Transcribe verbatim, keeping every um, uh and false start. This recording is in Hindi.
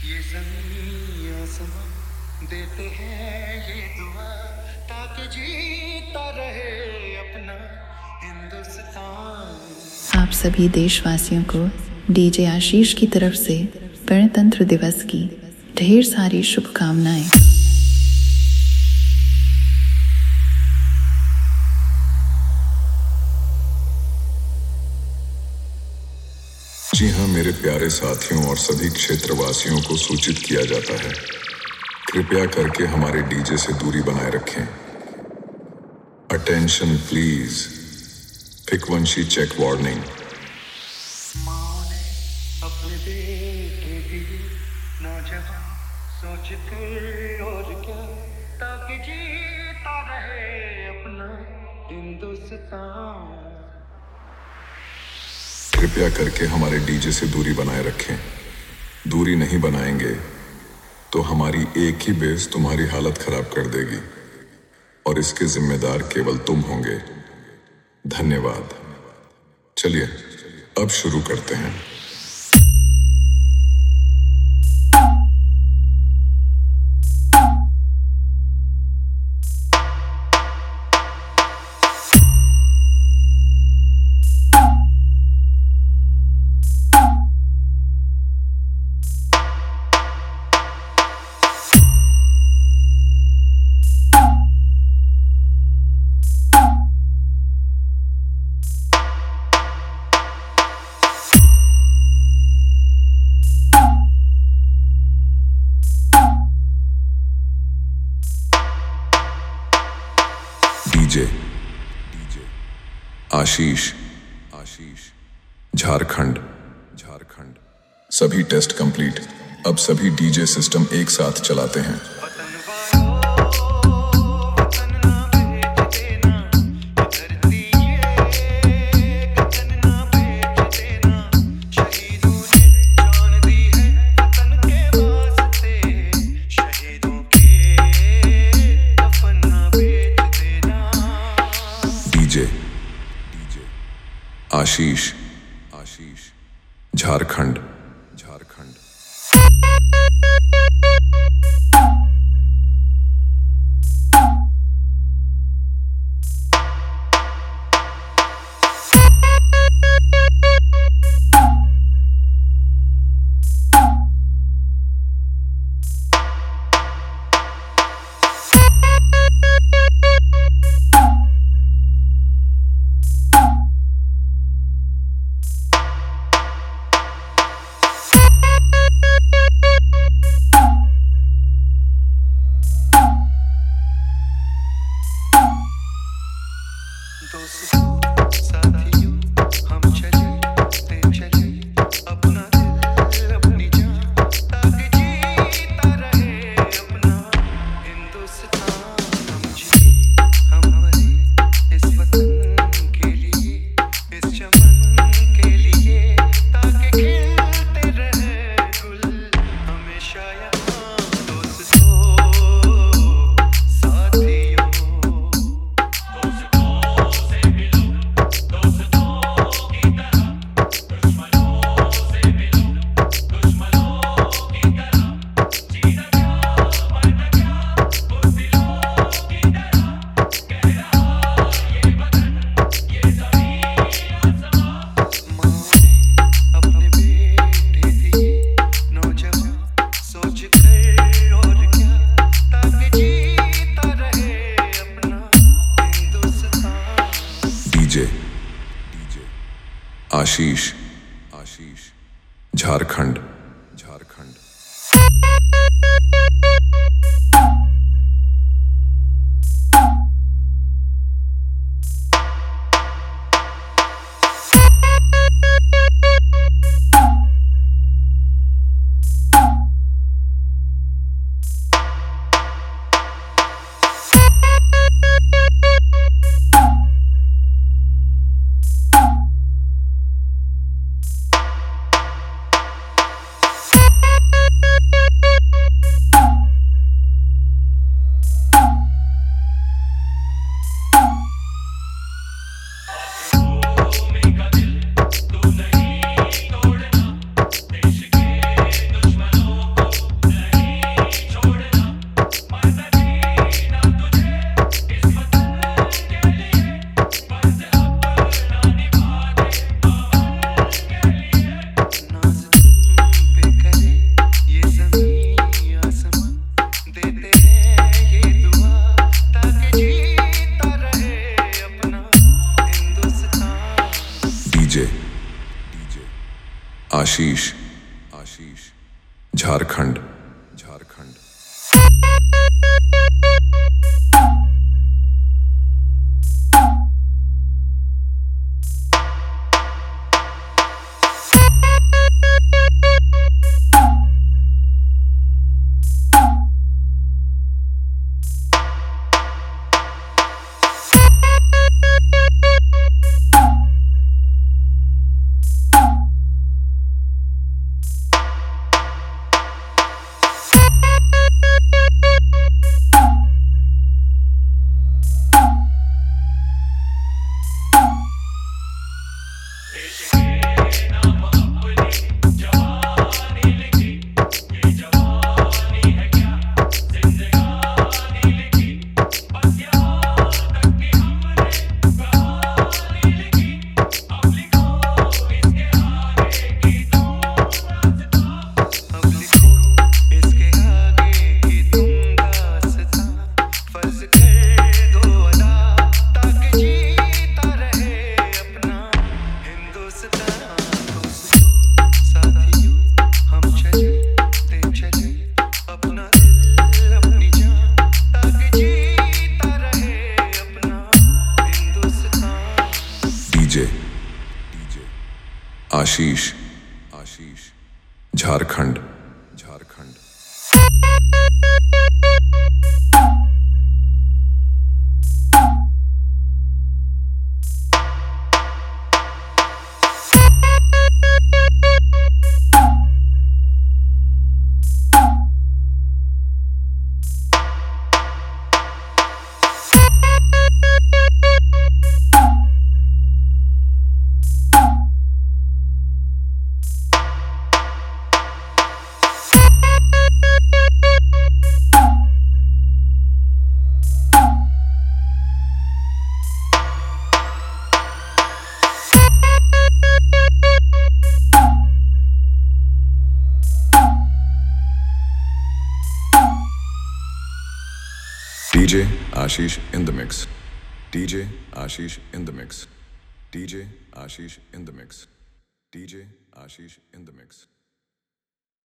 ये ज़मीं आसमां देते हैं ये दुआ ताकि जीता रहे अपना हिंदुस्तान। आप सभी देशवासियों को डीजे आशीष की तरफ से गणतंत्र दिवस की ढेर सारी शुभकामनाएं। जी हाँ, मेरे प्यारे साथियों और सभी क्षेत्रवासियों को सूचित किया जाता है, कृपया करके हमारे डीजे से दूरी बनाए रखें। Attention please, frequency check warning. माँ ने अपने बेटे दिए नौजवान सोच कर और क्या ताकि जीता रहे अपना हिंदुस्तान। कृपया करके हमारे डीजे से दूरी बनाए रखें। दूरी नहीं बनाएंगे तो हमारी एक ही बेस तुम्हारी हालत खराब कर देगी और इसके जिम्मेदार केवल तुम होंगे। धन्यवाद। चलिए अब शुरू करते हैं। डीजे डीजे आशीष आशीष झारखंड झारखंड सभी टेस्ट कंप्लीट। अब सभी डीजे सिस्टम एक साथ चलाते हैं। डीजे डीजे आशीष आशीष झारखंड झारखंड दोस्तों साथियों हम चले ते चले अपना दिल अपनी जान ताकि जीता रहे अपना हिंदुस्तान। हम जिए हम मरे इस वतन के लिए इस चमन के लिए ताकि खिलते रहे गुल हमेशा यहाँ। दोस्तों साथियों DJ DJ Ashish Ashish Jharkhand Jharkhand Ashish Ashish Jharkhand Jharkhand DJ DJ Ashish Ashish Jharkhand Jharkhand D J Ashish in the mix. D J Ashish in the mix. D J Ashish in the mix. D J Ashish in the mix.